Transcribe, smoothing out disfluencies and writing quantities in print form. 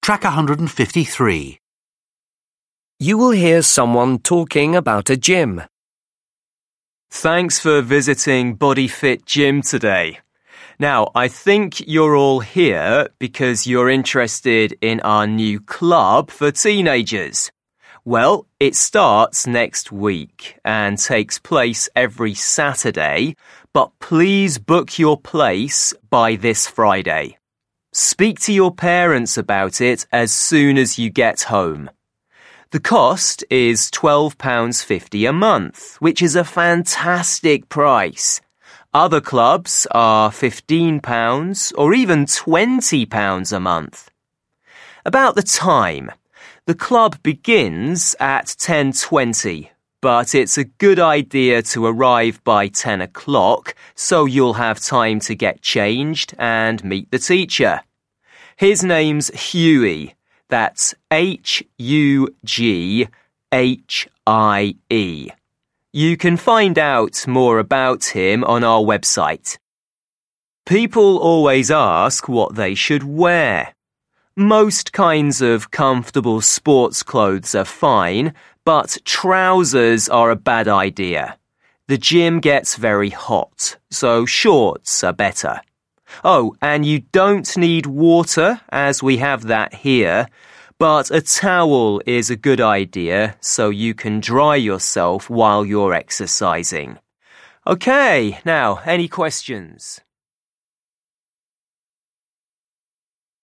Track 153. You will hear someone talking about a gym. Thanks for visiting Body Fit Gym today. Now, I think you're all here because you're interested in our new club for teenagers. Well, it starts next week and takes place every Saturday, but please book your place by this Friday. Speak to your parents about it as soon as you get home. The cost is £12.50 a month, which is a fantastic price. Other clubs are £15 or even £20 a month. About the time, the club begins at 10:20, but it's a good idea to arrive by 10 o'clock so you'll have time to get changed and meet the teacher. His name's Hughie. That's Hughie. You can find out more about him on our website. People always ask what they should wear. Most kinds of comfortable sports clothes are fine, but trousers are a bad idea. The gym gets very hot, so shorts are better. Oh, and you don't need water, as we have that here, but a towel is a good idea so you can dry yourself while you're exercising. Okay, now, any questions?